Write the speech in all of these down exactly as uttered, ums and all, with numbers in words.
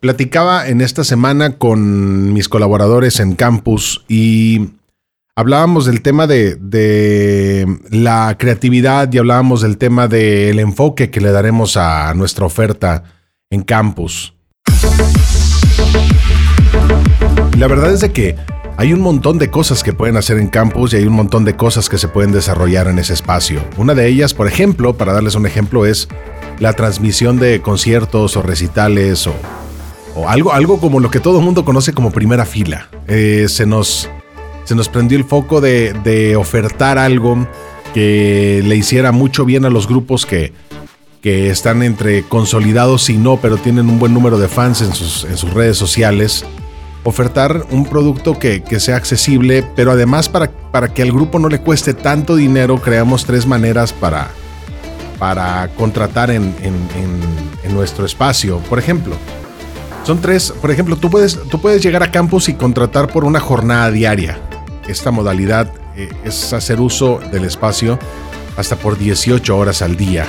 Platicaba en esta semana con mis colaboradores en campus y hablábamos del tema de, de la creatividad y hablábamos del tema del enfoque que le daremos a nuestra oferta en campus. La verdad es de que hay un montón de cosas que pueden hacer en campus y hay un montón de cosas que se pueden desarrollar en ese espacio. Una de ellas, por ejemplo, para darles un ejemplo, es la transmisión de conciertos o recitales o, o algo, algo como lo que todo el mundo conoce como primera fila. Eh, se nos, se nos prendió el foco de, de ofertar algo que le hiciera mucho bien a los grupos que, que están entre consolidados y no, pero tienen un buen número de fans en sus, en sus redes sociales. Ofertar un producto que, que sea accesible, pero además para, para que al grupo no le cueste tanto dinero, creamos tres maneras para, para contratar en, en, en, en nuestro espacio. Por ejemplo, son tres, por ejemplo, tú puedes, tú puedes llegar a campus y contratar por una jornada diaria. Esta modalidad eh, es hacer uso del espacio hasta por dieciocho horas al día.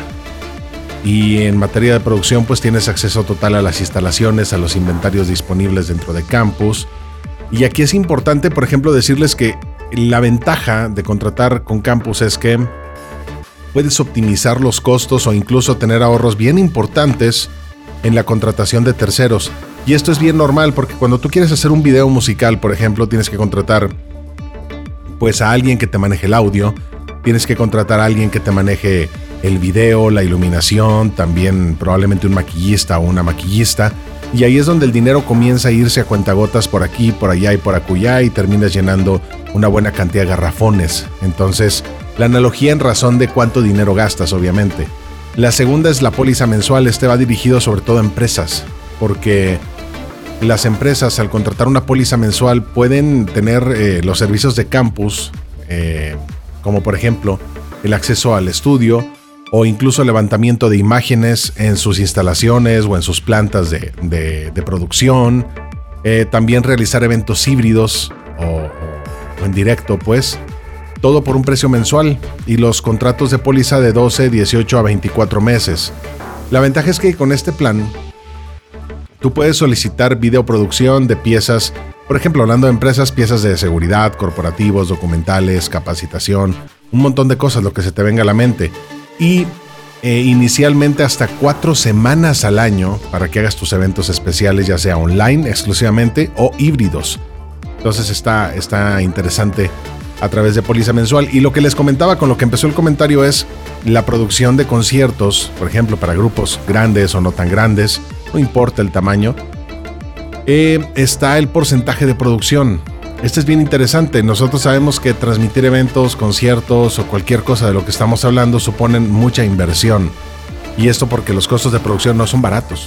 Y en materia de producción, pues tienes acceso total a las instalaciones, a los inventarios disponibles dentro de campus. Y aquí es importante, por ejemplo, decirles que la ventaja de contratar con campus es que puedes optimizar los costos o incluso tener ahorros bien importantes en la contratación de terceros. Y esto es bien normal porque cuando tú quieres hacer un video musical, por ejemplo, tienes que contratar pues a alguien que te maneje el audio, tienes que contratar a alguien que te maneje el video, la iluminación, también probablemente un maquillista o una maquillista, y ahí es donde el dinero comienza a irse a cuentagotas por aquí, por allá y por acullá y terminas llenando una buena cantidad de garrafones. Entonces, la analogía en razón de cuánto dinero gastas, obviamente. La segunda es la póliza mensual. Este va dirigido sobre todo a empresas, porque las empresas al contratar una póliza mensual pueden tener eh, los servicios de campus, eh, como por ejemplo el acceso al estudio, o incluso levantamiento de imágenes en sus instalaciones o en sus plantas de, de, de producción. Eh, también realizar eventos híbridos o, o, o en directo, pues. Todo por un precio mensual y los contratos de póliza de doce, dieciocho a veinticuatro meses. La ventaja es que con este plan tú puedes solicitar videoproducción de piezas, por ejemplo, hablando de empresas, piezas de seguridad, corporativos, documentales, capacitación, un montón de cosas, lo que se te venga a la mente. Y eh, inicialmente hasta cuatro semanas al año para que hagas tus eventos especiales, ya sea online exclusivamente o híbridos. Entonces está, está interesante a través de póliza mensual. Y lo que les comentaba con lo que empezó el comentario es la producción de conciertos, por ejemplo, para grupos grandes o no tan grandes, no importa el tamaño. Eh, está el porcentaje de producción. Este es bien interesante. Nosotros sabemos que transmitir eventos, conciertos o cualquier cosa de lo que estamos hablando suponen mucha inversión. Y esto porque los costos de producción no son baratos.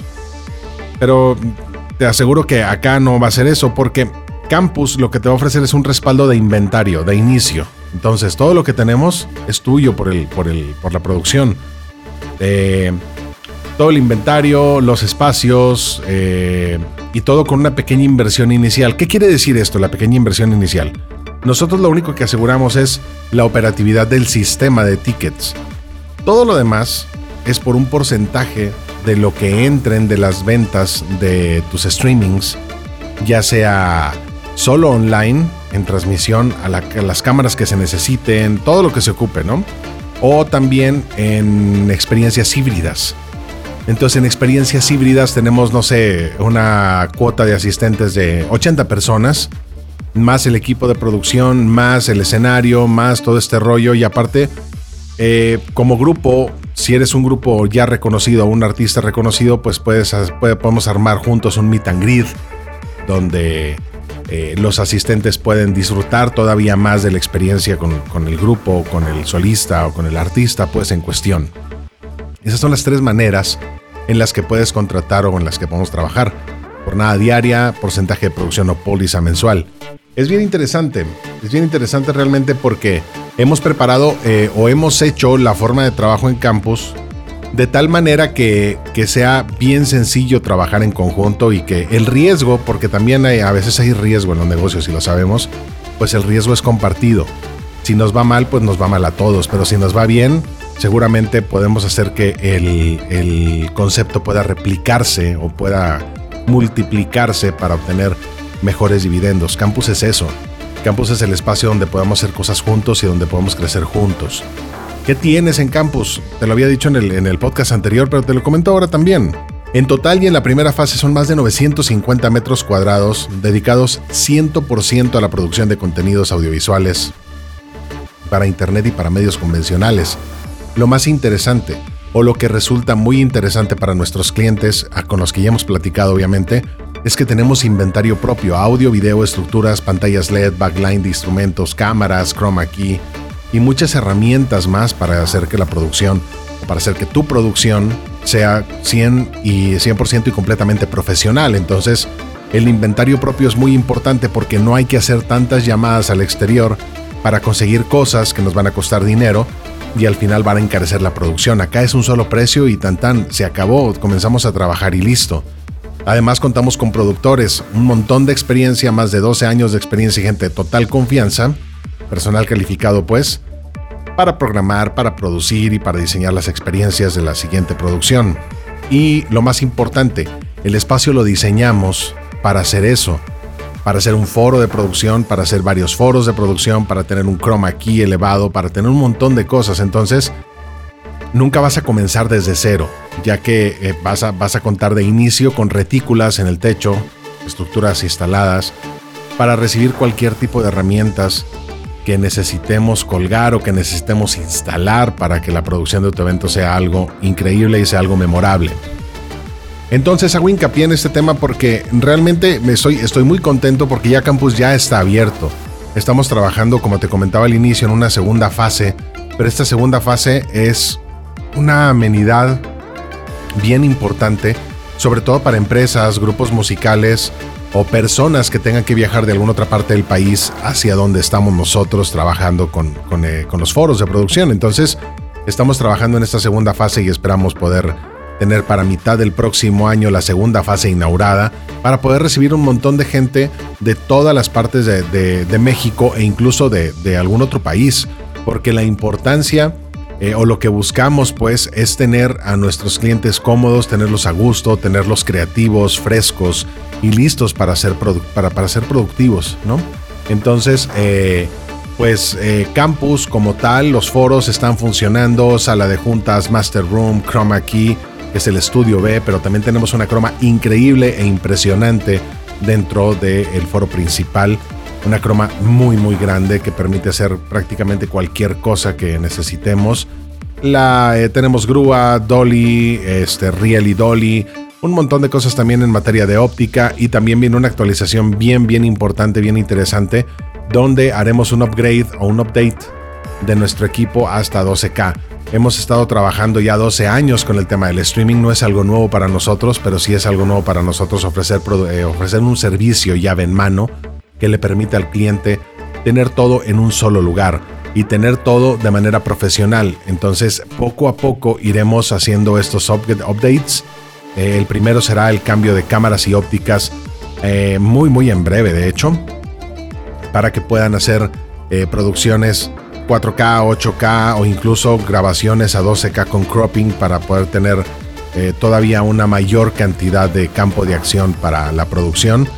Pero te aseguro que acá no va a ser eso, porque Campus lo que te va a ofrecer es un respaldo de inventario, de inicio. Entonces todo lo que tenemos es tuyo por, el, por, el, por la producción. Eh, todo el inventario, los espacios eh, y todo con una pequeña inversión inicial. ¿Qué quiere decir esto, la pequeña inversión inicial? Nosotros lo único que aseguramos es la operatividad del sistema de tickets. Todo lo demás es por un porcentaje de lo que entren de las ventas de tus streamings, ya sea solo online, en transmisión a, la, a las cámaras que se necesiten, todo lo que se ocupe, ¿no? O también en experiencias híbridas. Entonces, en experiencias híbridas tenemos, no sé, una cuota de asistentes de ochenta personas, más el equipo de producción, más el escenario, más todo este rollo. Y aparte, eh, como grupo, si eres un grupo ya reconocido o un artista reconocido, pues puedes, puede, podemos armar juntos un meet and greet, donde eh, los asistentes pueden disfrutar todavía más de la experiencia con, con el grupo, con el solista o con el artista, pues en cuestión. Esas son las tres maneras en las que puedes contratar o en las que podemos trabajar. Jornada diaria, porcentaje de producción o póliza mensual. Es bien interesante, es bien interesante realmente porque hemos preparado eh, o hemos hecho la forma de trabajo en campus de tal manera que, que sea bien sencillo trabajar en conjunto y que el riesgo, porque también hay, a veces hay riesgo en los negocios y lo sabemos, pues el riesgo es compartido. Si nos va mal, pues nos va mal a todos, pero si nos va bien, seguramente podemos hacer que el, el concepto pueda replicarse o pueda multiplicarse para obtener mejores dividendos. Campus es eso. Campus es el espacio donde podemos hacer cosas juntos y donde podemos crecer juntos. ¿Qué tienes en Campus? Te lo había dicho en el, en el podcast anterior, pero te lo comento ahora también. En total y en la primera fase son más de novecientos cincuenta metros cuadrados dedicados cien por ciento a la producción de contenidos audiovisuales para internet y para medios convencionales. Lo más interesante, o lo que resulta muy interesante para nuestros clientes, con los que ya hemos platicado obviamente, es que tenemos inventario propio: audio, video, estructuras, pantallas L E D, backline de instrumentos, cámaras, chroma key y muchas herramientas más para hacer que la producción, o para hacer que tu producción sea cien por ciento y completamente profesional. Entonces, el inventario propio es muy importante porque no hay que hacer tantas llamadas al exterior para conseguir cosas que nos van a costar dinero y al final van a encarecer la producción. Acá es un solo precio y tan tan, se acabó, comenzamos a trabajar y listo. Además, contamos con productores, un montón de experiencia, más de doce años de experiencia y gente de total confianza, personal calificado pues, para programar, para producir y para diseñar las experiencias de la siguiente producción. Y lo más importante, el espacio lo diseñamos para hacer eso, para hacer un foro de producción, para hacer varios foros de producción, para tener un chroma key elevado, para tener un montón de cosas. Entonces, nunca vas a comenzar desde cero, ya que eh, vas, a, vas a contar de inicio con retículas en el techo, estructuras instaladas, para recibir cualquier tipo de herramientas que necesitemos colgar o que necesitemos instalar para que la producción de tu evento sea algo increíble y sea algo memorable. Entonces hago hincapié en este tema porque realmente me estoy, estoy muy contento porque ya Campus ya está abierto. Estamos trabajando, como te comentaba al inicio, en una segunda fase, pero esta segunda fase es una amenidad bien importante, sobre todo para empresas, grupos musicales o personas que tengan que viajar de alguna otra parte del país hacia donde estamos nosotros trabajando con, con, eh, con los foros de producción. Entonces, estamos trabajando en esta segunda fase y esperamos poder tener para mitad del próximo año la segunda fase inaugurada para poder recibir un montón de gente de todas las partes de, de, de México e incluso de, de algún otro país, porque la importancia eh, o lo que buscamos pues es tener a nuestros clientes cómodos, tenerlos a gusto, tenerlos creativos, frescos y listos para ser, produ- para, para ser productivos, ¿no? Entonces, eh, pues eh, Campus como tal, los foros están funcionando, sala de juntas, master room, chroma key, que es el estudio B, pero también tenemos una croma increíble e impresionante dentro del foro principal, una croma muy muy grande que permite hacer prácticamente cualquier cosa que necesitemos. La, eh, tenemos grúa, dolly, este, riel y dolly, un montón de cosas también en materia de óptica, y también viene una actualización bien bien importante, bien interesante, donde haremos un upgrade o un update de nuestro equipo hasta doce K. Hemos estado trabajando ya doce años con el tema del streaming, no es algo nuevo para nosotros, pero sí es algo nuevo para nosotros ofrecer, eh, ofrecer un servicio llave en mano que le permite al cliente tener todo en un solo lugar y tener todo de manera profesional. Entonces, poco a poco iremos haciendo estos updates. Eh, el primero será el cambio de cámaras y ópticas eh, muy muy en breve, de hecho, para que puedan hacer eh, producciones cuatro K, ocho K o incluso grabaciones a doce K con cropping para poder tener eh, todavía una mayor cantidad de campo de acción para la producción.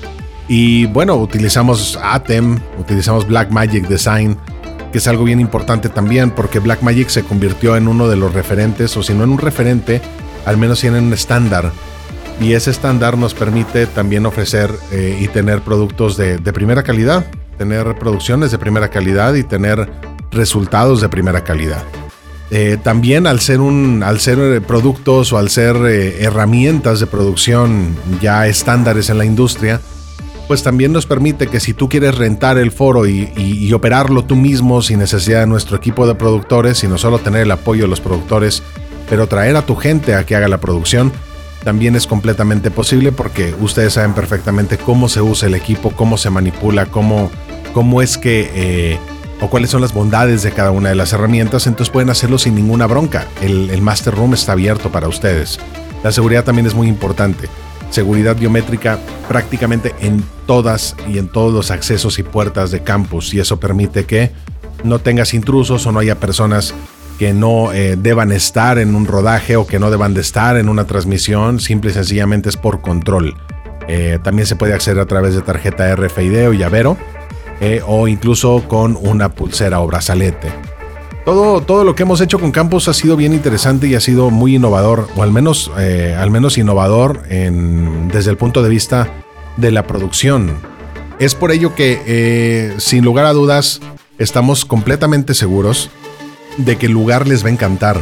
Y bueno, utilizamos Atem, utilizamos Blackmagic Design, que es algo bien importante también porque Blackmagic se convirtió en uno de los referentes, o si no en un referente, al menos tienen un estándar. Y ese estándar nos permite también ofrecer eh, y tener productos de, de primera calidad, tener producciones de primera calidad y tener resultados de primera calidad. Eh, también al ser, un, al ser productos o al ser eh, herramientas de producción ya estándares en la industria, pues también nos permite que si tú quieres rentar el foro y, y, y operarlo tú mismo sin necesidad de nuestro equipo de productores, sino solo tener el apoyo de los productores, pero traer a tu gente a que haga la producción, también es completamente posible porque ustedes saben perfectamente cómo se usa el equipo, cómo se manipula, cómo, cómo es que... Eh, o cuáles son las bondades de cada una de las herramientas, entonces pueden hacerlo sin ninguna bronca. El, el Master Room está abierto para ustedes. La seguridad también es muy importante. Seguridad biométrica prácticamente en todas y en todos los accesos y puertas de Campus, y eso permite que no tengas intrusos o no haya personas que no eh, deban estar en un rodaje o que no deban de estar en una transmisión. Simple y sencillamente es por control. Eh, también se puede acceder a través de tarjeta R F I D o llavero, eh, o incluso con una pulsera o brazalete. Todo, todo lo que hemos hecho con Campus ha sido bien interesante y ha sido muy innovador, o al menos, eh, al menos innovador en, desde el punto de vista de la producción. Es por ello que, eh, sin lugar a dudas, estamos completamente seguros de que el lugar les va a encantar.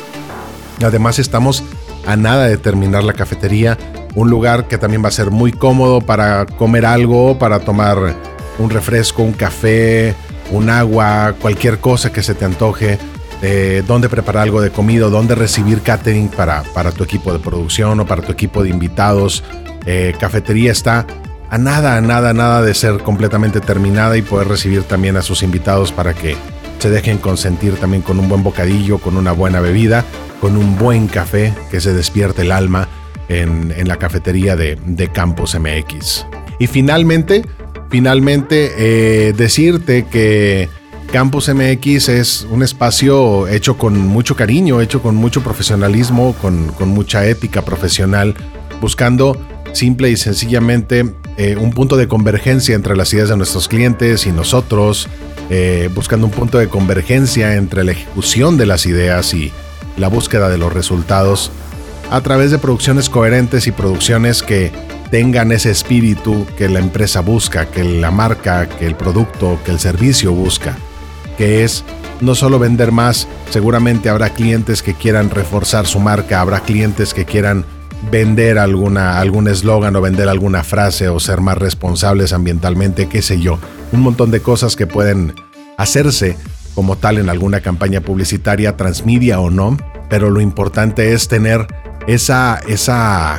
Además, estamos a nada de terminar la cafetería, un lugar que también va a ser muy cómodo para comer algo, para tomar un refresco, un café, un agua, cualquier cosa que se te antoje, eh, dónde preparar algo de comida, dónde recibir catering para, para tu equipo de producción o para tu equipo de invitados. Eh, cafetería está a nada, a nada, a nada de ser completamente terminada y poder recibir también a sus invitados para que se dejen consentir también con un buen bocadillo, con una buena bebida, con un buen café, que se despierte el alma en, en la cafetería de, de Campus M X. Y finalmente, finalmente eh, decirte que Campus M X es un espacio hecho con mucho cariño, hecho con mucho profesionalismo, con, con mucha ética profesional, buscando simple y sencillamente eh, un punto de convergencia entre las ideas de nuestros clientes y nosotros, eh, buscando un punto de convergencia entre la ejecución de las ideas y la búsqueda de los resultados a través de producciones coherentes y producciones que tengan ese espíritu que la empresa busca, que la marca, que el producto, que el servicio busca, que es no solo vender más. Seguramente habrá clientes que quieran reforzar su marca, habrá clientes que quieran vender alguna algún eslogan o vender alguna frase o ser más responsables ambientalmente, qué sé yo, un montón de cosas que pueden hacerse como tal en alguna campaña publicitaria, transmedia o no, pero lo importante es tener esa, esa,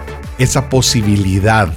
esa posibilidad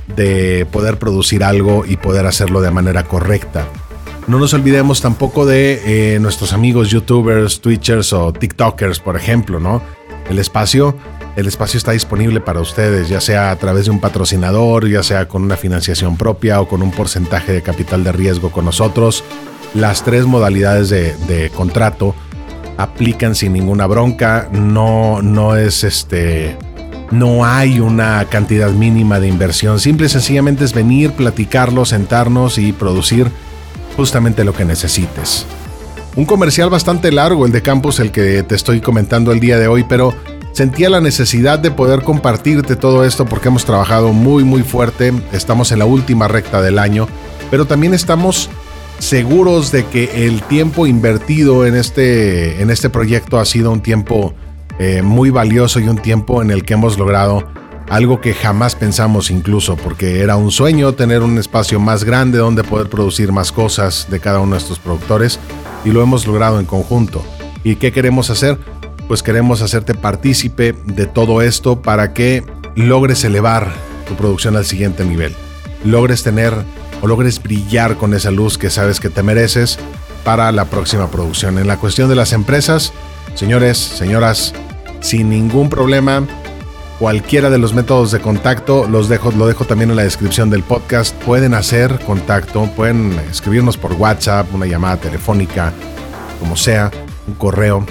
de poder producir algo y poder hacerlo de manera correcta. No nos olvidemos tampoco de eh, nuestros amigos youtubers, twitchers o tiktokers, por ejemplo, ¿no? El espacio, el espacio está disponible para ustedes, ya sea a través de un patrocinador, ya sea con una financiación propia o con un porcentaje de capital de riesgo con nosotros. Las tres modalidades de, de contrato aplican sin ninguna bronca. No, no es este, no hay una cantidad mínima de inversión. Simple y sencillamente es venir, platicarlo, sentarnos y producir justamente lo que necesites. Un comercial bastante largo el de Campus, el que te estoy comentando el día de hoy, pero sentía la necesidad de poder compartirte todo esto porque hemos trabajado muy muy fuerte. Estamos en la última recta del año, pero también estamos seguros de que el tiempo invertido en este, en este proyecto ha sido un tiempo eh, muy valioso y un tiempo en el que hemos logrado algo que jamás pensamos, incluso porque era un sueño tener un espacio más grande donde poder producir más cosas de cada uno de estos productores, y lo hemos logrado en conjunto. ¿Y qué queremos hacer? Pues queremos hacerte partícipe de todo esto para que logres elevar tu producción al siguiente nivel, logres tener o logres brillar con esa luz que sabes que te mereces para la próxima producción. En la cuestión de las empresas, señores, señoras, sin ningún problema, cualquiera de los métodos de contacto los dejo, lo dejo también en la descripción del podcast. Pueden hacer contacto, pueden escribirnos por WhatsApp, una llamada telefónica, como sea, un correo,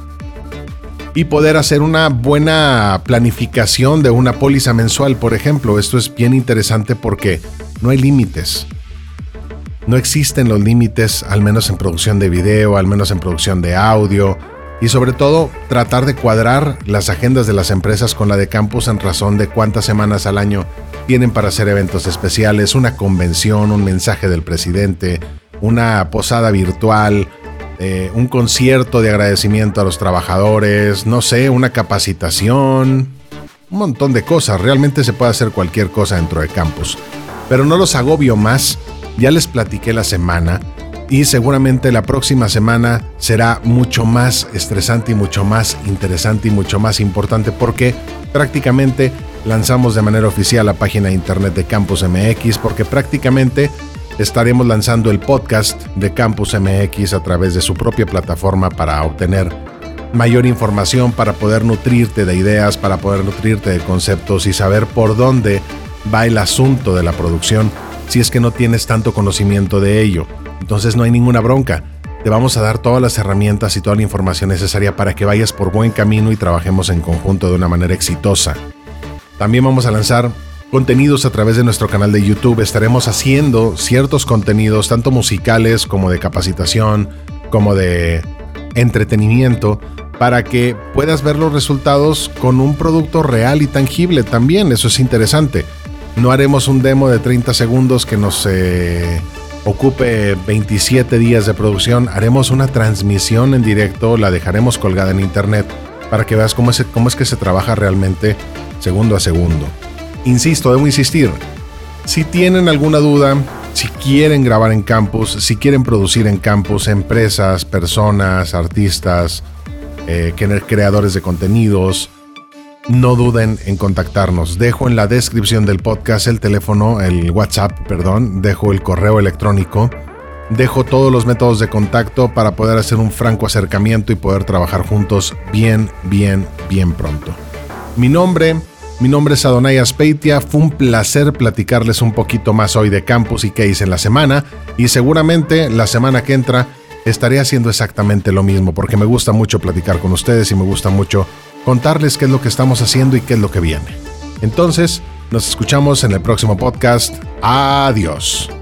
y poder hacer una buena planificación de una póliza mensual, por ejemplo. Esto es bien interesante porque no hay límites. No existen los límites, al menos en producción de video, al menos en producción de audio, y sobre todo tratar de cuadrar las agendas de las empresas con la de Campus en razón de cuántas semanas al año tienen para hacer eventos especiales, una convención, un mensaje del presidente, una posada virtual, eh, un concierto de agradecimiento a los trabajadores, no sé, una capacitación, un montón de cosas. Realmente se puede hacer cualquier cosa dentro de Campus. Pero no los agobio más, ya les platiqué la semana y seguramente la próxima semana será mucho más estresante y mucho más interesante y mucho más importante porque prácticamente lanzamos de manera oficial la página de internet de Campus M X, porque prácticamente estaremos lanzando el podcast de Campus M X a través de su propia plataforma para obtener mayor información, para poder nutrirte de ideas, para poder nutrirte de conceptos y saber por dónde va el asunto de la producción si es que no tienes tanto conocimiento de ello. Entonces no hay ninguna bronca. Te vamos a dar todas las herramientas y toda la información necesaria para que vayas por buen camino y trabajemos en conjunto de una manera exitosa. También vamos a lanzar contenidos a través de nuestro canal de YouTube. Estaremos haciendo ciertos contenidos, tanto musicales como de capacitación, como de entretenimiento, para que puedas ver los resultados con un producto real y tangible también. Eso es interesante. No haremos un demo de treinta segundos que nos eh, ocupe veintisiete días de producción. Haremos una transmisión en directo, la dejaremos colgada en internet para que veas cómo es, cómo es que se trabaja realmente segundo a segundo. Insisto, debo insistir, si tienen alguna duda, si quieren grabar en campus, si quieren producir en campus, empresas, personas, artistas, eh, creadores de contenidos, no duden en contactarnos. Dejo en la descripción del podcast el teléfono, el WhatsApp, perdón, dejo el correo electrónico, dejo todos los métodos de contacto para poder hacer un franco acercamiento y poder trabajar juntos bien, bien, bien pronto. Mi nombre... Mi nombre es Adonai Azpeitia, fue un placer platicarles un poquito más hoy de campus y qué hice en la semana, y seguramente la semana que entra estaré haciendo exactamente lo mismo, porque me gusta mucho platicar con ustedes y me gusta mucho contarles qué es lo que estamos haciendo y qué es lo que viene. Entonces, nos escuchamos en el próximo podcast. Adiós.